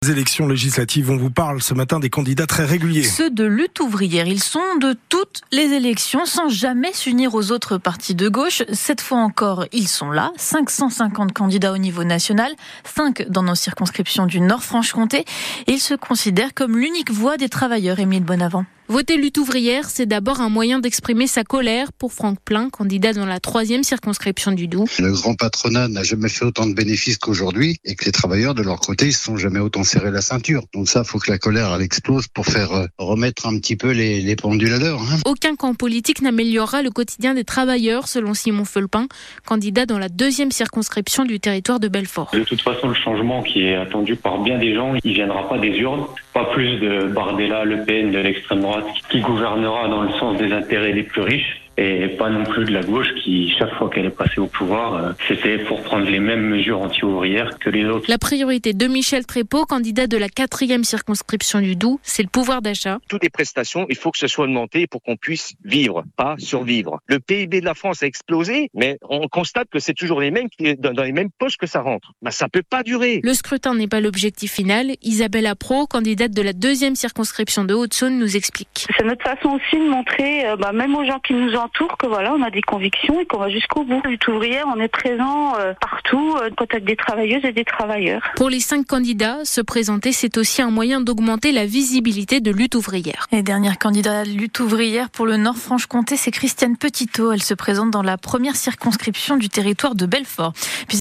Les élections législatives, on vous parle ce matin des candidats très réguliers. Ceux de lutte ouvrière, ils sont de toutes les élections sans jamais s'unir aux autres partis de gauche. Cette fois encore, ils sont là, 550 candidats au niveau national, 5 dans nos circonscriptions du Nord-Franche-Comté. Et ils se considèrent comme l'unique voix des travailleurs, Émile Bonavent. Voter lutte ouvrière, c'est d'abord un moyen d'exprimer sa colère pour Franck Plein, candidat dans la 3e circonscription du Doubs. Le grand patronat n'a jamais fait autant de bénéfices qu'aujourd'hui et que les travailleurs, de leur côté, ils se sont jamais autant serré la ceinture. Donc ça, faut que la colère, elle explose pour faire remettre un petit peu les pendules à l'heure. Aucun camp politique n'améliorera le quotidien des travailleurs, selon Simon Felpin, candidat dans la 2e circonscription du territoire de Belfort. De toute façon, le changement qui est attendu par bien des gens, il viendra pas des urnes, pas plus de Bardella, Le Pen, de l'extrême droite, qui gouvernera dans le sens des intérêts des plus riches. Et pas non plus de la gauche qui, chaque fois qu'elle est passée au pouvoir, c'était pour prendre les mêmes mesures anti-ouvrières que les autres. La priorité de Michel Trépeau, candidat de la 4e circonscription du Doubs, c'est le pouvoir d'achat. Toutes les prestations, il faut que ce soit augmenté pour qu'on puisse vivre, pas survivre. Le PIB de la France a explosé, mais on constate que c'est toujours les mêmes qui dans les mêmes poches que ça rentre. Ça peut pas durer. Le scrutin n'est pas l'objectif final. Isabelle Appro, candidate de la 2e circonscription de Haute-Saône, nous explique. C'est notre façon aussi de montrer, même aux gens qui nous entoure que voilà, on a des convictions et qu'on va jusqu'au bout. Lutte ouvrière, on est présent partout, en contact des travailleuses et des travailleurs. Pour les 5 candidats, se présenter, c'est aussi un moyen d'augmenter la visibilité de lutte ouvrière. Et dernière candidate à lutte ouvrière pour le Nord-Franche-Comté, c'est Christiane Petitot. Elle se présente dans la 1re circonscription du territoire de Belfort.